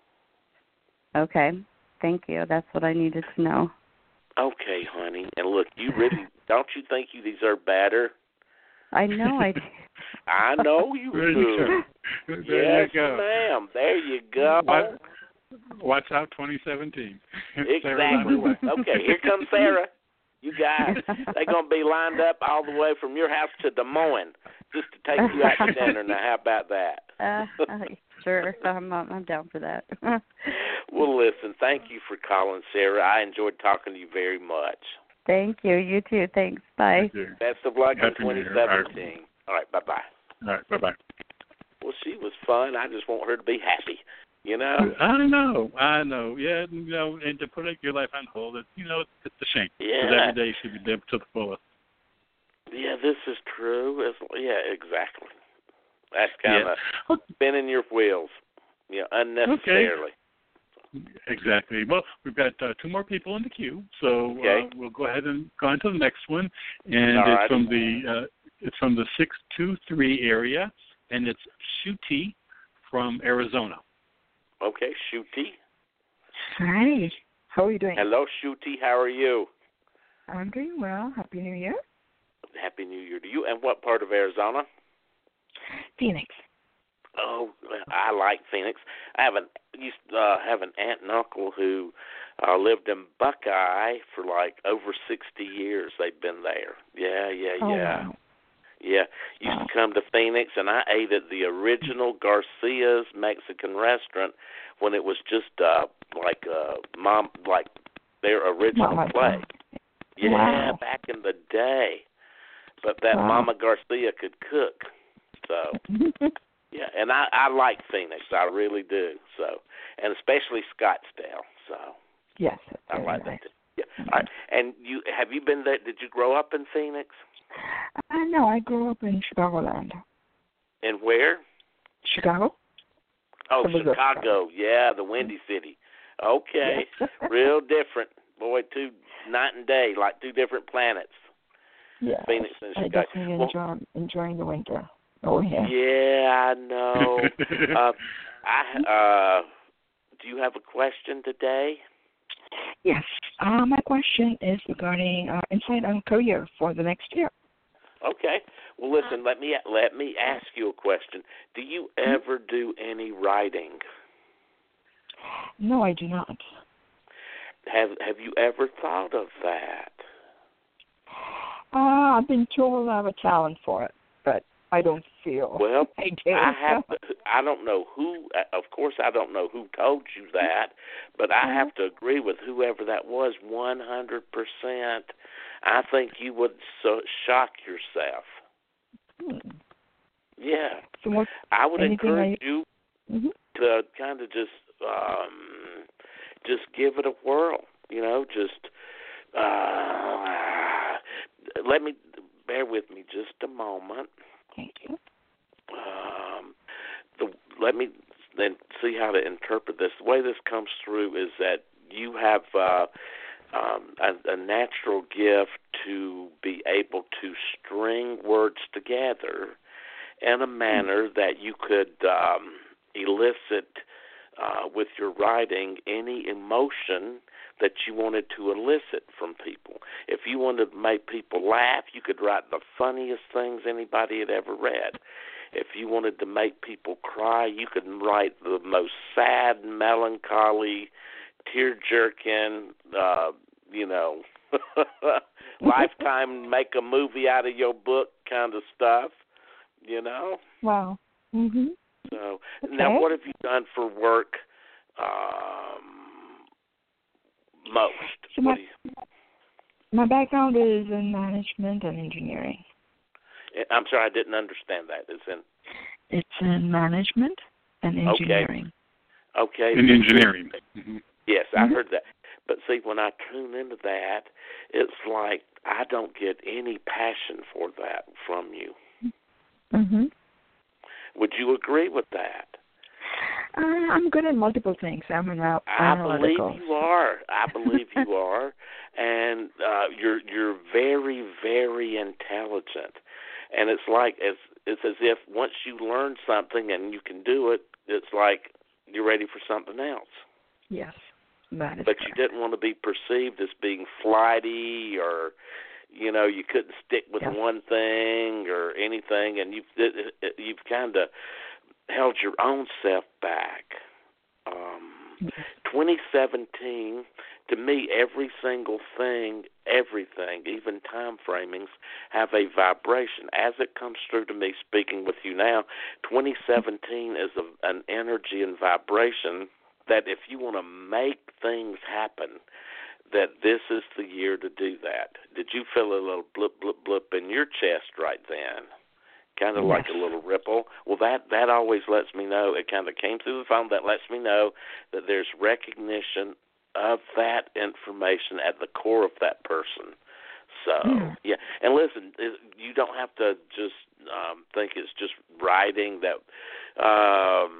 Okay. Thank you. That's what I needed to know. Okay, honey. And look, you really don't you think you deserve better? I know I do. I know you do. There Yes, you go. ma'am. There you go. Watch, watch out, twenty seventeen. Exactly. Okay, here comes Sarah. You guys, they're going to be lined up all the way from your house to Des Moines just to take you out to dinner. Now, how about that? uh, uh, sure. I'm, I'm down for that. Well, listen, thank you for calling, Sarah. I enjoyed talking to you very much. Thank you. You too. Thanks. Bye. Thank you. Best of luck Happy in twenty seventeen. All right, bye-bye. All right, bye-bye. Well, she was fun. I just want her to be happy, you know? I know, I know. Yeah, you know, and to put your life on hold, it, you know, it's, it's a shame. Because Yeah. every day should be lived to the fullest. Yeah, this is true. It's, yeah, exactly. That's kind of Yeah. spinning your wheels, you know, unnecessarily. Exactly. Well, we've got uh, two more people in the queue, so Okay. uh, we'll go ahead and go on to the next one. And All it's righty. from the uh, it's from the six two three area, and it's Shuti from Arizona. Okay, Shuti. Hi. How are you doing? Hello, Shuti. How are you? I'm doing well. Happy New Year. Happy New Year to you. And what part of Arizona? Phoenix. Oh, I like Phoenix. I have an used to uh, have an aunt and uncle who uh, lived in Buckeye for like over sixty years. They've been there. Yeah, yeah, Oh, yeah, wow. yeah. Used Wow. to come to Phoenix, and I ate at the original Garcia's Mexican restaurant when it was just uh, like uh, mom, like their original Mama place. Gar- Yeah, Wow. back in the day. But that Wow. Mama Garcia could cook, so. Yeah, and I, I like Phoenix. I really do. So, and especially Scottsdale. So, Yes. I Very like nice. that. Yeah. All right. And you have you been there? Did you grow up in Phoenix? Uh, no, I grew up in Chicagoland. And where? Chicago? Oh, Some of the- Chicago. Yeah, the Windy City. Okay, Yes. real different. Boy, two night and day, like two different planets. Yes. Phoenix and I Chicago. definitely Well, enjoy enjoying the winter. Oh yeah. Yeah, I know. uh, I uh, do you have a question today? Yes. Uh, my question is regarding uh, insight on career for the next year. Okay. Well, listen. Let me let me ask you a question. Do you ever do any writing? No, I do not. Have Have you ever thought of that? Uh, I've been told I have a talent for it, but I don't feel Well, I do. I have. To, I don't know who. Of course, I don't know who told you that, but I Uh-huh. have to agree with whoever that was. One hundred percent. I think you would so shock yourself. Hmm. Yeah. So what? I would anything encourage I- you Mm-hmm. to kind of just um, just give it a whirl. You know, just uh, let me bear with me just a moment. Thank you. Um, the let me then see how to interpret this. The way this comes through is that you have uh, um, a, a natural gift to be able to string words together in a manner that you could um, elicit uh, with your writing any emotion that you wanted to elicit from people. If you wanted to make people laugh, you could write the funniest things anybody had ever read. If you wanted to make people cry, you could write the most sad, melancholy, tear-jerking, uh, you know, lifetime make a movie out of your book kind of stuff, you know? Wow. Mhm. So Okay. now, what have you done for work um, most? So What my, do you, my background is in management and engineering. I'm sorry, I didn't understand that. It's in It's in management and engineering. okay. In engineering. Mm-hmm. Yes, I Mhm. heard that. But see, when I tune into that, it's like I don't get any passion for that from you. Mhm. Would you agree with that? Uh, I'm good at multiple things. I'm an I analytical. believe you are. I believe you are, and uh, you're you're very very intelligent, and it's like it's it's as if once you learn something and you can do it, it's like you're ready for something else. Yes, that is But correct. you didn't want to be perceived as being flighty, or you know you couldn't stick with yes. one thing or anything, and you've it, it, you've kind of held your own self back. Um, twenty seventeen, to me, every single thing, everything, even time framings, have a vibration. As it comes through to me speaking with you now, twenty seventeen is a, an energy and vibration that if you want to make things happen, that this is the year to do that. Did you feel a little blip, blip, blip in your chest right then? Kind of yes. like a little ripple. Well, that, that always lets me know. It kind of came through the phone. That lets me know that there's recognition of that information at the core of that person. So, mm. yeah. And listen, you don't have to just um, think it's just writing that, um,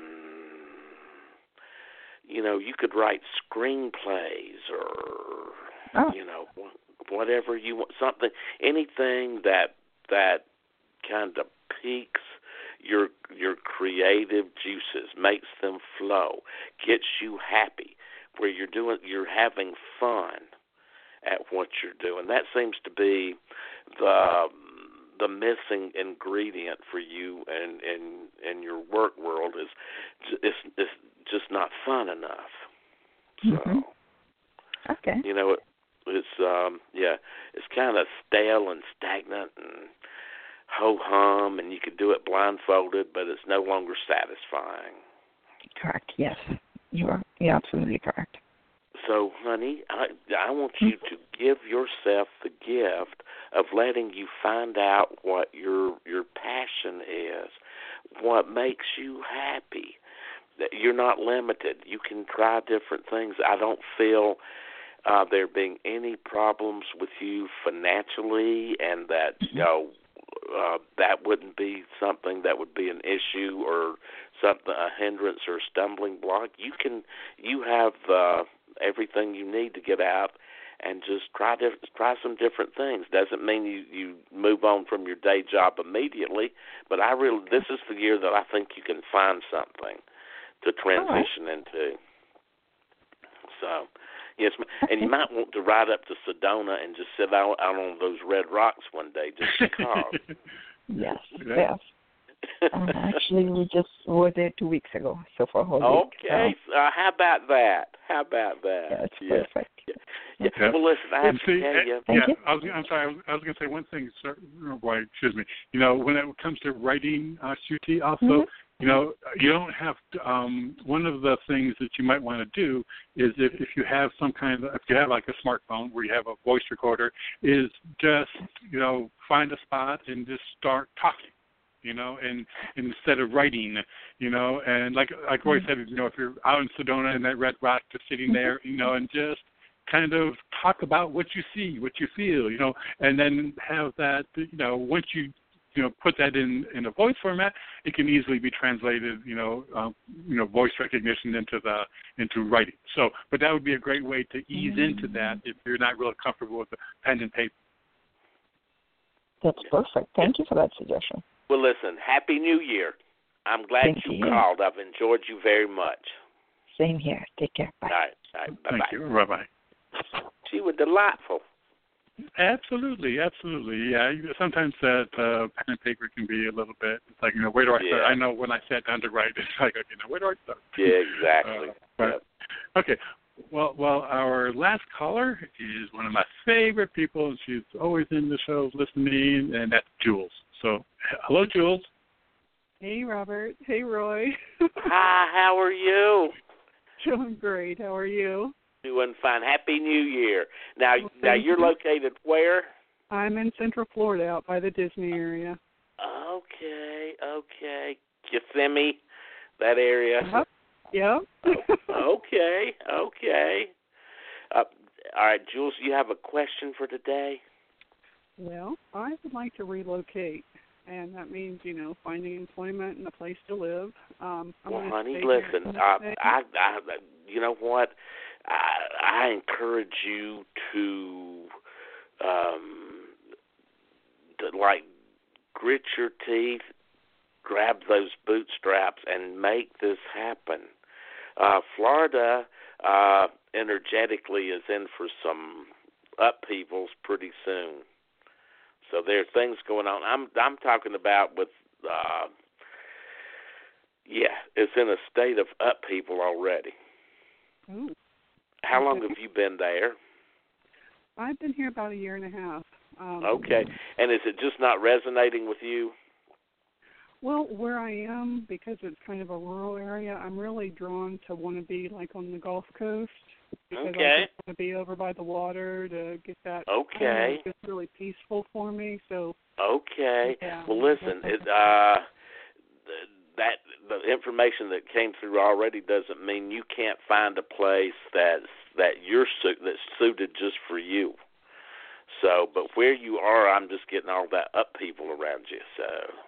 you know, you could write screenplays or, oh. you know, whatever you want, something, anything that, that, kind of piques your your creative juices, makes them flow, gets you happy, where you're doing you're having fun at what you're doing. That seems to be the the missing ingredient for you and in in your work world is it's, it's just not fun enough. So mm-hmm. okay, you know it, it's um yeah it's kind of stale and stagnant and ho-hum, and you could do it blindfolded, but it's no longer satisfying. Correct, yes. You are you're absolutely correct. So, honey, I, I want you to give yourself the gift of letting you find out what your your passion is, what makes you happy. That you're not limited. You can try different things. I don't feel uh, there being any problems with you financially, and that, you know, Uh, that wouldn't be something that would be an issue or something, a hindrance or a stumbling block. You can, you have uh, everything you need to get out and just try to try some different things. Doesn't mean you, you move on from your day job immediately, but I really, this is the year that I think you can find something to transition right. into. So. Yes, and you might want to ride up to Sedona and just sit out, out on those red rocks one day, just because. yes, yes. um, actually, we just were there two weeks ago, so for a whole week. Okay, so. uh, how about that? How about that? Yeah, it's yeah. perfect. Yeah. Yeah. Yeah. Well, listen, I have see, to tell you. Yeah, you. I was, I'm sorry, I was, I was going to say one thing, sir, Roy, excuse me. You know, when it comes to writing, uh, Shruti, also, mm-hmm. you know, you don't have to, um, one of the things that you might want to do is if, if you have some kind of, if you have like a smartphone where you have a voice recorder, is just, you know, find a spot and just start talking. You know, and, and instead of writing, you know, and like like Roy said, you know, if you're out in Sedona and that red rock just sitting there, you know, and just kind of talk about what you see, what you feel, you know, and then have that, you know, once you, you know, put that in, in a voice format, it can easily be translated, you know, um, you know, voice recognition into the into writing. So, but that would be a great way to ease mm-hmm. into that if you're not really comfortable with the pen and paper. That's perfect. Thank you for that suggestion. Well, listen, Happy New Year. I'm glad Thank you, you called. I've enjoyed you very much. Same here. Take care. Bye. All right. All right. Bye-bye. Thank you. Bye-bye. She was delightful. Absolutely. Absolutely. Yeah. Sometimes that uh, pen and paper can be a little bit, it's like, you know, where do I yeah. start? I know when I sat down to write, it's like, you know, where do I start? Yeah, exactly. Uh, but, yep. Okay. Well, well, our last caller is one of my favorite people, and she's always in the show listening, and that's Jules. So, hello, Jules. Hey, Robert. Hey, Roy. Hi, how are you? Doing great. How are you? Doing fine. Happy New Year. Now, well, now you're you. located where? I'm in Central Florida, out by the Disney area. Okay, okay. Kissimmee, that area. Yep. Yep. oh, okay, okay. Uh, all right, Jules, you have a question for today? Well, I would like to relocate. and that means, you know, finding employment and a place to live. Um, I'm well, honey, stay listen, uh, I, I, you know what? I, I encourage you to, um, to, like, grit your teeth, grab those bootstraps, and make this happen. Uh, Florida, uh, energetically is in for some upheavals pretty soon. So there are things going on. I'm I'm talking about with, uh, yeah, it's in a state of upheaval already. Ooh. How okay. long have you been there? I've been here about a year and a half. Um, okay. And is it just not resonating with you? Well, where I am, because it's kind of a rural area, I'm really drawn to want to be like on the Gulf Coast. Because okay. I just want to be over by the water to get that. Okay. It's just really peaceful for me. So. Okay. Yeah, well, listen, it, uh, that the information that came through already doesn't mean you can't find a place that's that you're su- that's suited just for you. So, but where you are, I'm just getting all that upheaval around you. So.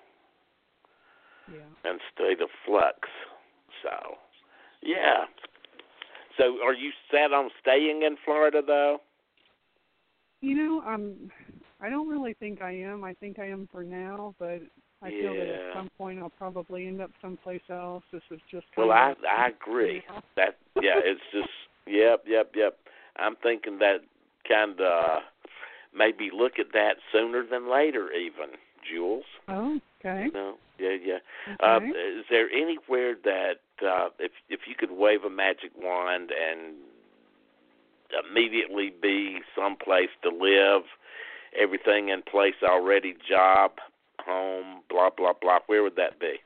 Yeah. And state of flux. So, yeah. So, are you set on staying in Florida, though? You know, I'm. I don't really think I am. I think I am for now, but I yeah. feel that at some point I'll probably end up someplace else. This is just. Well, I I agree. That yeah, it's just yep, yep, yep. I'm thinking that kind of maybe look at that sooner than later, even, Jules. Oh, okay. You know? Yeah, yeah. Okay. Uh, is there anywhere that uh, if if you could wave a magic wand and immediately be someplace to live, everything in place already, job, home, blah blah blah, where would that be?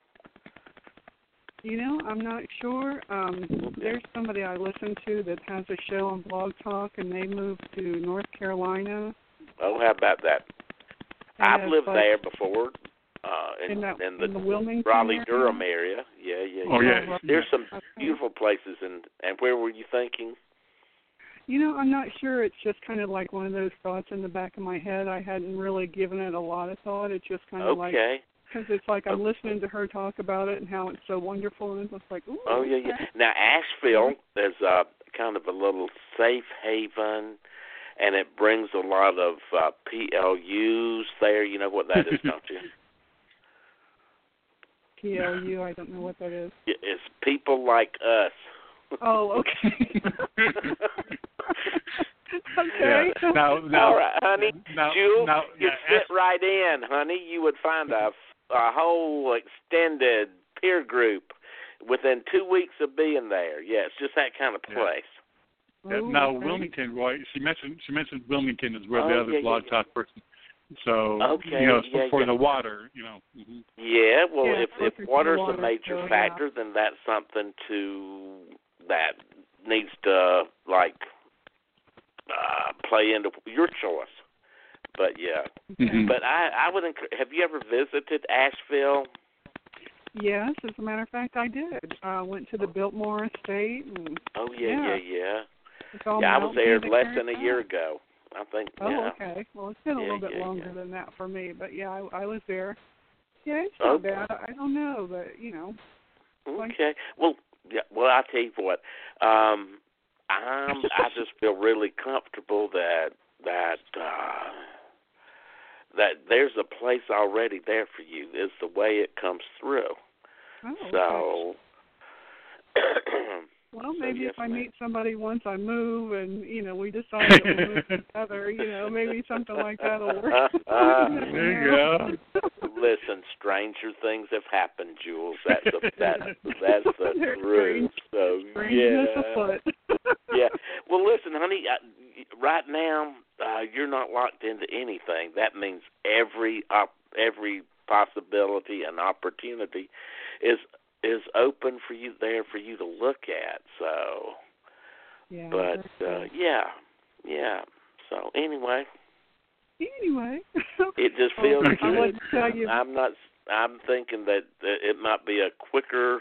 You know, I'm not sure. Um, there's somebody I listen to that has a show on Blog Talk, and they moved to North Carolina. Oh, how about that? And I've lived like, there before. Uh, in, in, that, in the, in the Wilmington Raleigh-Durham area? area. Yeah, yeah, oh, yeah. yeah. There's some okay. beautiful places, and and where were you thinking? You know, I'm not sure. It's just kind of like one of those thoughts in the back of my head. I hadn't really given it a lot of thought. It's just kind of okay. like, because it's like I'm okay. listening to her talk about it and how it's so wonderful, and it's just like, ooh. Oh, yeah, yeah. Now, Asheville is uh, kind of a little safe haven, and it brings a lot of uh, P L Us there. You know what that is, don't you? P L U, I don't know what that is. It's people like us. Oh, okay. okay. Yeah. Now, now, all right, honey. Now, Jules, now, you now, fit right in, honey. You would find a, a whole extended peer group within two weeks of being there. Yeah, it's just that kind of place. Yeah. Ooh, now, okay. Wilmington, Roy. She mentioned she mentioned Wilmington is where oh, the other yeah, blog yeah, talk yeah. person. So okay, you know, yeah, for yeah. the water, you know. Mm-hmm. Yeah, well, yeah, if if water's a major so, factor, yeah. then that's something to that needs to like uh, play into your choice. But yeah, Mm-hmm. but I I would encourage. Have you ever visited Asheville? Yes, as a matter of fact, I did. I uh, went to the Biltmore Estate. And, Oh yeah, yeah, yeah, yeah. It's all Yeah, I was there mountains less and than a year ago. I think. Oh, yeah. okay. Well, it's been a Yeah, little bit yeah, longer yeah. than that for me, but yeah, I, I was there. Yeah, it's not Okay. bad. I don't know, but you know. Like, Okay. Well, yeah. Well, I tell you what. Um, I'm. I just feel really comfortable that that uh, that there's a place already there for you. Is the way it comes through. oh, So. okay. Well, so maybe yes, if I ma'am. meet somebody once I move, and you know we decide that we'll move together, you know, maybe something like that will work. There you go. Listen, stranger things have happened, Jules. That's a, that that's the They're truth. So Strangeness yeah, afoot. yeah. Well, listen, honey. I, right now, uh, you're not locked into anything. That means every op- every possibility and opportunity is is open for you there for you to look at. So, Yeah. but uh, yeah, yeah. So anyway. Anyway. It just feels oh, I good. would tell you. I'm not. I'm thinking that it might be a quicker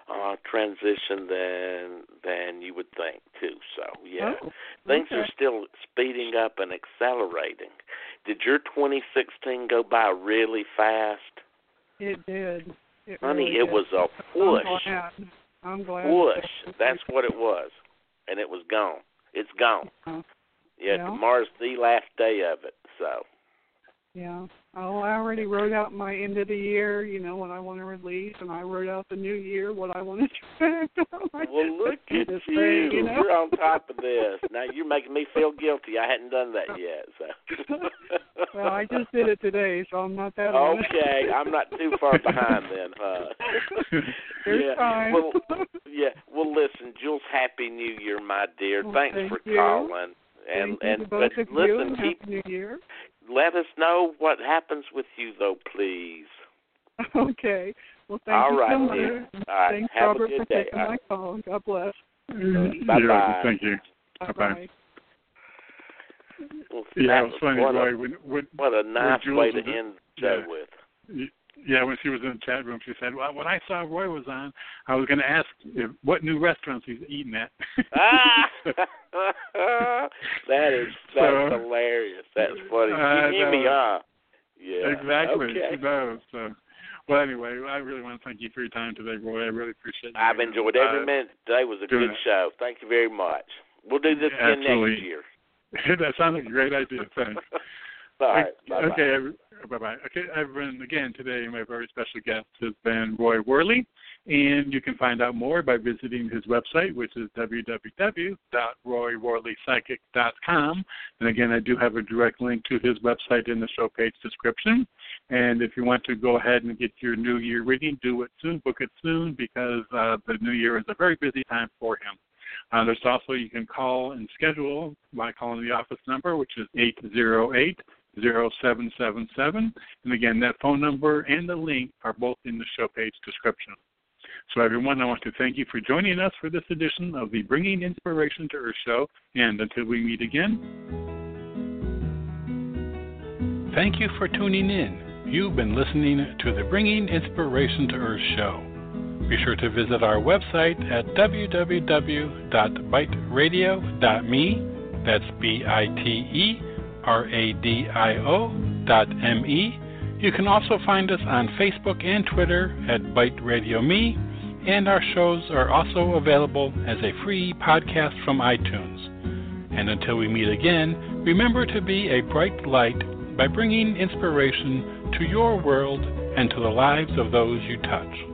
uh, transition than than you would think too. So yeah, oh, things okay. are still speeding up and accelerating. Did your twenty sixteen go by really fast? It did. It Honey, really it did. was a whoosh. I'm glad. I'm glad. Whoosh. That's what it was, and it was gone. It's gone. Uh, Yeah, yeah. tomorrow's the last day of it. So. Yeah. Oh, I already wrote out my end of the year, you know, what I want to release, and I wrote out the new year, what I want to do. Well, look at this you. thing, you know? You're on top of this. Now, you're making me feel guilty. I hadn't done that yet. So. Well, I just did it today, so I'm not that Okay, I'm not too far behind then, huh? You're yeah. fine. Well, yeah. Well, listen, Jules, Happy New Year, my dear. Well, Thanks thank for you. calling. And Thank you and to both but of you, listen, and keep, Happy New Year. let us know what happens with you, though, please. Okay. Well, thank All you right, so much. dear. All right. Thanks, Have Robert, a good for day. taking All my right. call. God bless. Bye-bye. Yeah, thank you. Bye-bye. Bye-bye. Well, Yeah, that it was funny, what Roy. A, when, when, what a nice Jules way to was in- end the show yeah. with. Yeah, when she was in the chat room, she said, well, when I saw Roy was on, I was going to ask if, what new restaurants he's eating at. ah! that is that's So, hilarious. That's funny. I You hear me, know. huh? Yeah. Exactly. Okay. She knows. So, well, anyway, I really want to thank you for your time today, Roy. I really appreciate it. I've enjoyed every uh, minute. Today was a doing good it. show. Thank you very much. We'll do this again Absolutely. next year. That sounds like a great idea. Thanks. All right. Okay, Bye-bye. okay, every, bye-bye. Okay, everyone, again, today my very special guest has been Roy Worley, and you can find out more by visiting his website, which is w w w dot roy worley psychic dot com. And again, I do have a direct link to his website in the show page description. And if you want to go ahead and get your New Year reading, do it soon, book it soon, because uh, the New Year is a very busy time for him. Uh, there's also, you can call and schedule by calling the office number, which is eight zero eight, zero seven seven seven. And again, that phone number and the link are both in the show page description. So everyone, I want to thank you for joining us for this edition of the Bringing Inspiration to Earth show. And until we meet again. Thank you for tuning in. You've been listening to the Bringing Inspiration to Earth show. Be sure to visit our website at w w w dot bite radio dot m e. That's B I T E R A D I O dot M E. You can also find us on Facebook and Twitter at Bite Radio Me, and our shows are also available as a free podcast from iTunes. And until we meet again, remember to be a bright light by bringing inspiration to your world and to the lives of those you touch.